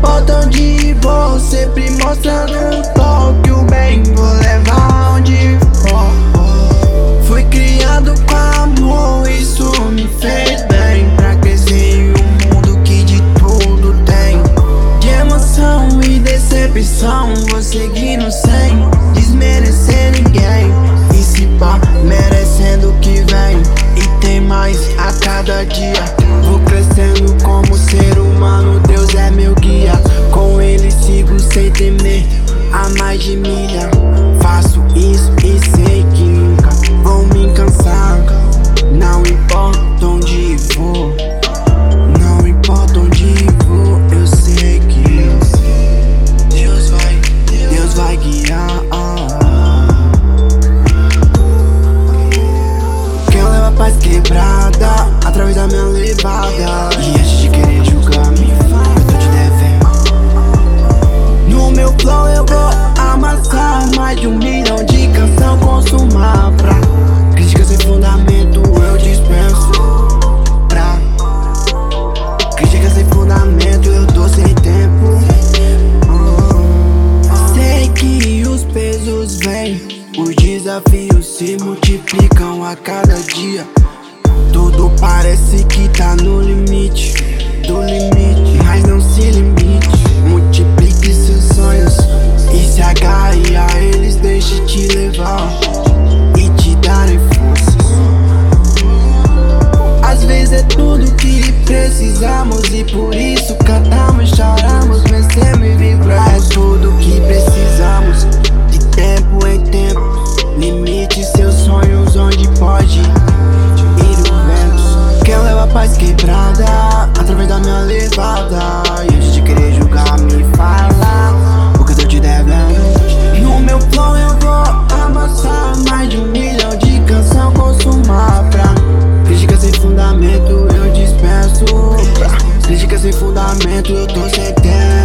importa onde vou, sempre mostrando um toque. O bem vou levar onde for. Fui criado com amor, isso me fez bem. Pra crescer em um mundo que de tudo tem. De emoção e decepção, vou seguindo sem desmerecer ninguém. E se pá, merecendo o que vem. E tem mais a cada dia. Vou crescendo como ser humano, Deus é meu guia. Com ele sigo sem temer a mais de milha. Faço isso e sei que nunca vou me cansar. Não importa onde vou, não importa onde vou, eu sei que Deus vai guiar. Quem leva a paz quebrada através da minha levada. E antes de querer julgar, me fala, eu tô te devendo. No meu flow eu vou amassar mais de 1 milhão de canção consumar. Pra crítica sem fundamento eu dispenso. Pra crítica sem fundamento eu tô sem tempo. Sei que os pesos vêm, os desafios se multiplicam a cada dia. Tudo parece que tá no limite, do limite, mas não se limite. Multiplique seus sonhos e se agarre a eles, deixe te levar e te darem forças. Às vezes é tudo que precisamos e por isso cantamos, choramos, vencemos e vibramos. É tudo que precisamos, de tempo em tempo. Limite seus sonhos onde pode ir o vento. Quem leva a paz quebrada através da minha levada. E antes de querer julgar, me fala o que eu tô te devendo. No meu flow eu vou amassar mais de 1 milhão de canção consumar. Pra crítica sem fundamento eu dispenso. Pra crítica sem fundamento eu tô sem tempo.